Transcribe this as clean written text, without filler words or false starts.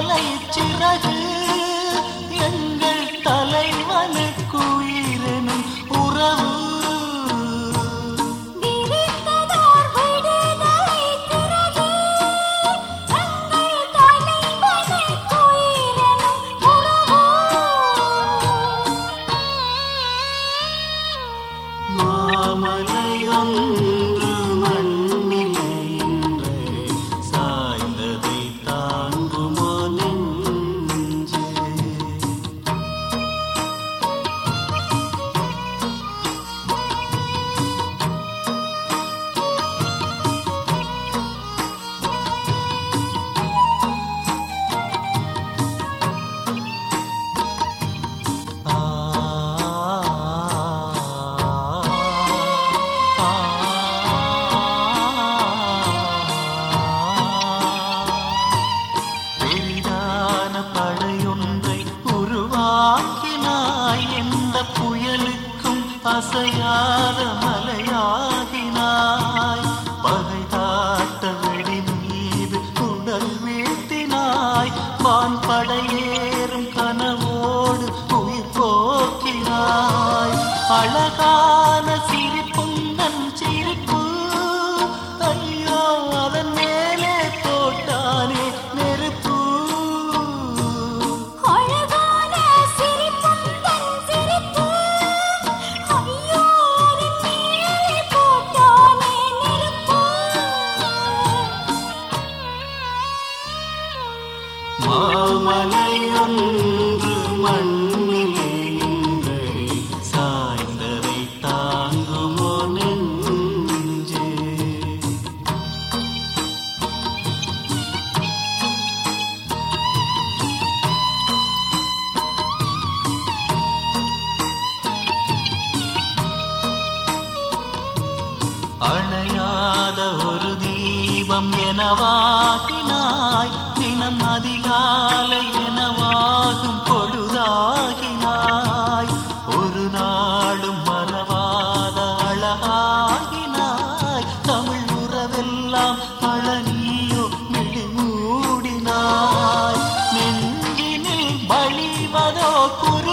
மலை சிறகு எங்கள் தலைவனுக்கு உயிரெனும் உறவு மாமலையொன்று மண்ணிலே இன்று சாய்ந்ததை தாங்குமோ நெஞ்சே? படையொன்றை உருவாக்கினாய், எந்த புயலுக்கும் அசையாத மலையாகினாய். பகை காட்ட வெடி மீது உடல் வீழ்த்தினாய், வான் படையேறும் கனவோடு உயிர் போக்கினாய். அழகான சிரிப்புந்தன் சிரிப்பு, ஐயோ அதன் மேலே போட்டானே நெருப்பு. மாமலையொன்று மண்ணிலே இன்று சாய்ந்ததை தாங்குமோ நெஞ்சே? அணையாத ஒரு தீபம் எனவாகினாய், தினம் அதிகாலை எனவாகும் பொழுதாகினாய். ஒரு நாளும் மறவாத அழகாகினாய், தமிழ் உறவெல்லாம் பழனியோ மிழி மூடினாய். நெஞ்சினில் வழிவதோ